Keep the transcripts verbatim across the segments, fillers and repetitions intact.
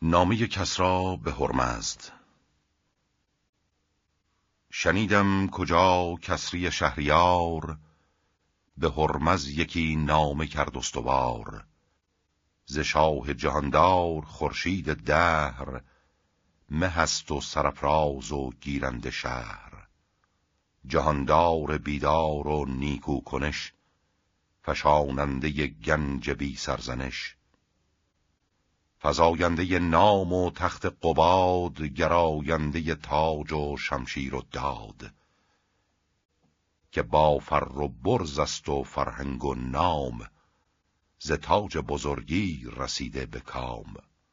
نامه کسری به هرمزد. شنیدم کجا کسری شهریار، به هرمز یکی نامه کرد استوار. ز شاه جهاندار خورشید دهر، مه است و سرافراز و گیرنده شهر. جهاندار بیدار و نیکو کنش، فشاننده گنج بی سرزنش. فزاینده نام و تخت قباد، گراینده تاج و شمشیر و داد. که با فر و برز است و فرهنگ و نام، ز تاج بزرگی رسیده به کام.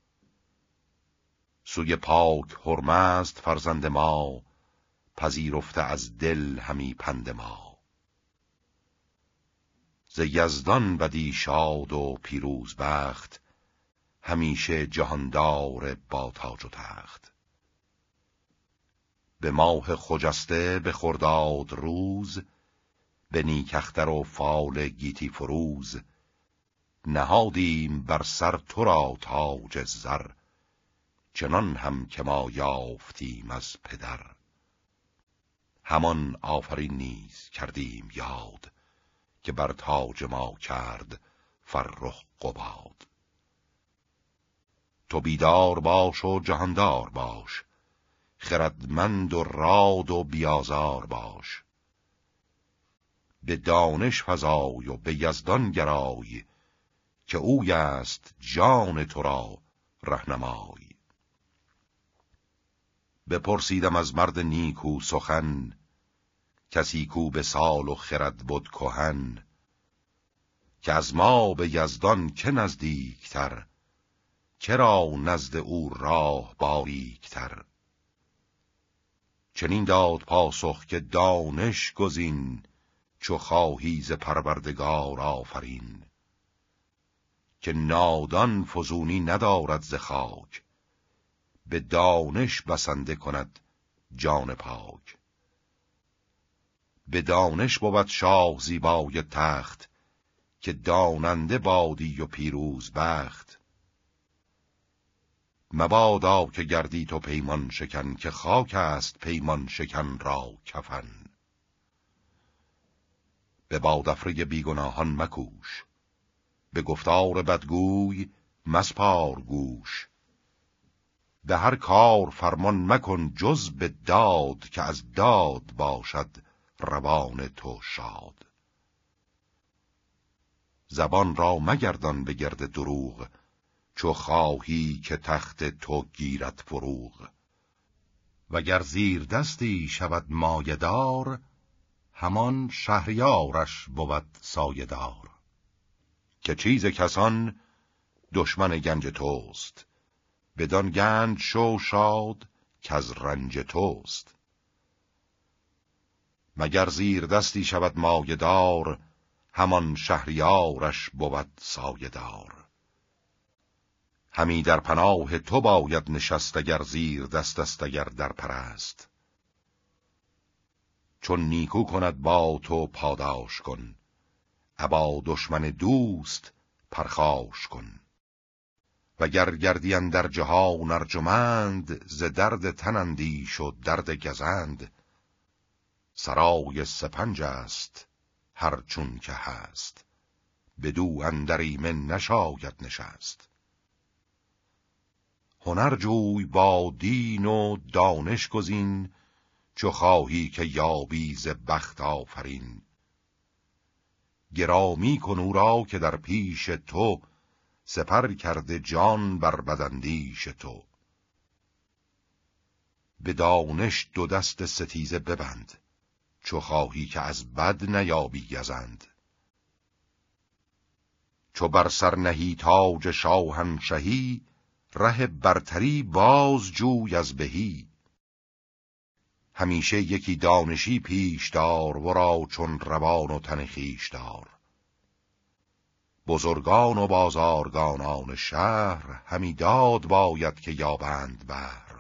سوی پاک هرمزد فرزند ما، پذیرفته از دل همی پند ما. ز یزدان بدی شاد و پیروز بخت، همیشه جهاندار با تاج و تخت. به ماه خجسته به خرداد روز، به نیکختر و فال گیتی فروز. نهادیم بر سر تو را تاج زر، چنان هم که ما یافتیم از پدر. همان آفرین نیز کردیم یاد، که بر تاج ما کرد فرخ قباد. تو بیدار باش و جهاندار باش، خردمند و راد و بیازار باش. به دانش فزای و به یزدان گرای، که اوی است جان تو را رهنمای. بپرسیدم از مرد نیکو سخن، کسی کو به سال و خرد بود کهن. که از ما به یزدان که نزدیکتر، چرا نزد او راه باریکتر. چنین داد پاسخ که دانش گزین، چو خواهی ز پروردگار آفرین. که نادان فزونی ندارد ز خاک، به دانش بسنده کند جان پاک. به دانش بود شاه زیبای تخت، که داننده بادی و پیروز بخت. مبادا که گردی تو پیمان شکن، که خاک است پیمان شکن را کفن. به بادافره بیگناهان مکوش، به گفتار بدگوی مسپار گوش. به هر کار فرمان مکن جز به داد، که از داد باشد روان تو شاد. زبان را مگردان به گرد دروغ، چو خواهی که تخت تو گیرد فروغ. وگر زیر دستی شود مایه‌دار، همان شهریارش بود سایه‌دار. که چیز کسان دشمن گنج توست، بدان گنج شو شاد کز رنج توست. مگر زیر دستی شود مایه‌دار، همان شهریارش بود سایه‌دار. همی در پناه تو باید نشست، اگر زیر دست است اگر در پرست. چون نیکو کند با تو پاداش کن، ابا دشمن دوست پرخاش کن. وگر گردی اندر جهان ارجمند، ز درد تن اندیش و درد گزند. سرای سپنج است هر چون که هست، بدو اندر ایمن نشاید نشست. هنر جوی با دین و دانش گزین، چو خواهی که یابی ز بخت آفرین. گرامی کن او را که در پیش تو، سپر کرده جان بر بداندیش تو. به دانش دو دست ستیزه ببند، چو خواهی که از بد نیابی گزند. چو بر سر نهی تاج شاهنشهی، ره برتری باز جوی از بهی. همیشه یکی دانشی پیش دار، ورا چون روان و تن خویش دار. بزرگان و بازارگانان شهر، همی داد باید که یابند بهر.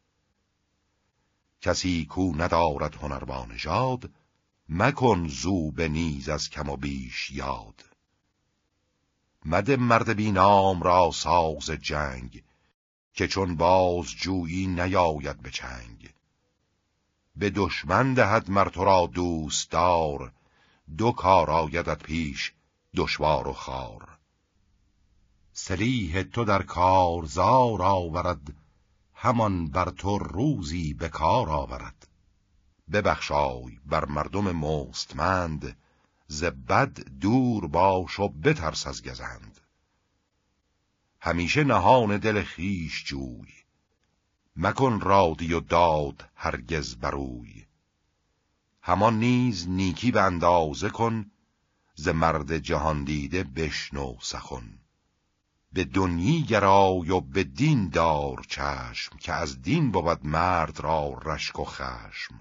کسی کو ندارد هنر با نژاد، مکن زو به نیز از کم و بیش یاد. مده مرد بی نام را ساز جنگ، که چون باز جویی نیاید به چنگ. به دشمن دهد مر تو را دوست دار، دو کار آیدت پیش دشوار و خوار. سلیح تو در کارزار آورد، همان بر تو روزی به کار آورد. ببخشای بر مردم مستمند، ز بد دور باش و بترس از گزند. همیشه نهان دل خویش جوی، مکن رادی و داد هرگز بروی. همان نیز نیکی به اندازه کن، ز مرد جهان دیده بشنو سخن. به دنیی گرای و به دین دار چشم، که از دین بود مرد را رشک و خشم.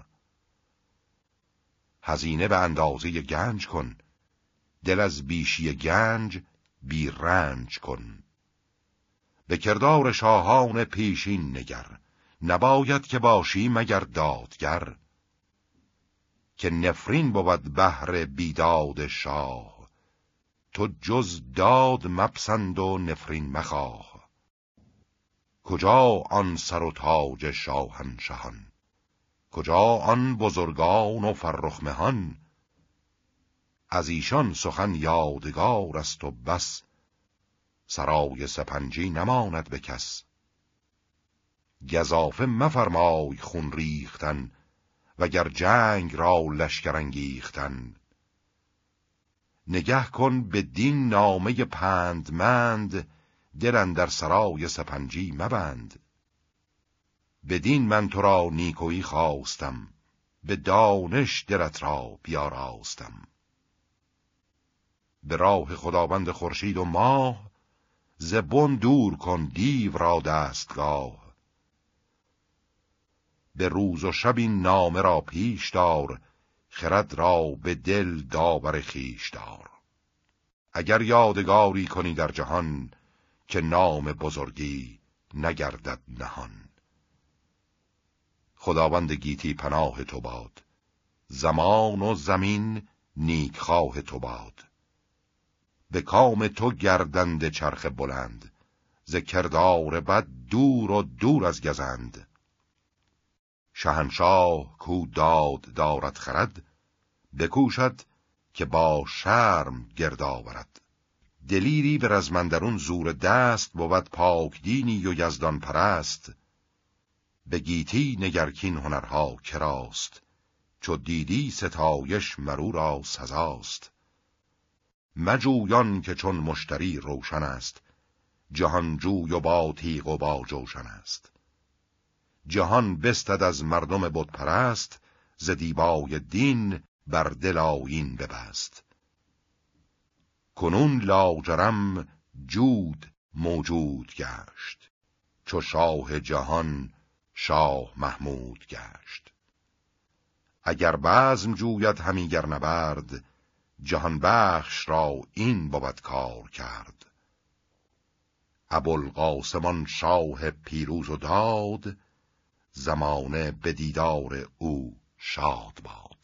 هزینه به اندازه گنج کن، دل از بیشی گنج بی رنج کن. به کردار شاهان پیشین نگر، نباید که باشی مگر دادگر. که نفرین بود بهر بیداد شاه، تو جز داد مپسند و نفرین مخواه. کجا آن سر و تاج شاهنشهان، کجا آن بزرگان و فرخ مهان. از ایشان سخن یادگار است و بس، سرای سپنجی نماند به کس. گزافه مفرمای خون ریختن، وگر جنگ را لشکر انگیختن. نگه کن به دین نامه پندمند، دل اندر سرای سپنجی مبند. بدین من تو را نیکویی خواستم، به دانش دلت را بیاراستم. به راه خداوند خورشید و ماه، ز بن دور کن دیو را دستگاه. به روز و شب این نامه را پیش دار، خرد را به دل داور خویش دار. اگر یادگاری کنی در جهان، که نام بزرگی نگردد نهان. خداوند گیتی پناه تو باد، زمان و زمین نیکخواه تو باد. به کام تو گردنده چرخ بلند، ز کردار بد دور و دور از گزند. شهنشاه کو داد دارد خرد، بکوشد که با شرم گرد آورد. دلیری به رزمندرون زور دست، بود پاک دینی و یزدان پرست. به گیتی نگرکین هنرها کراست، چو دیدی ستایش مرو را سزاست. مجویان که چون مشتری روشن است، جهانجوی و با تیغ و با جوشن است. جهان بستد از مردم بت پرست، ز دیبای دین بر دل آیین ببست. کنون لاجرم جود موجود گشت، چو شاه جهان شاه محمود گشت. اگر بزم جوید همی گر نبرد، جهان بخش را این بود کار کرد. ابوالقاسم شاه پیروز و داد، زمانه به دیدار او شاد باد.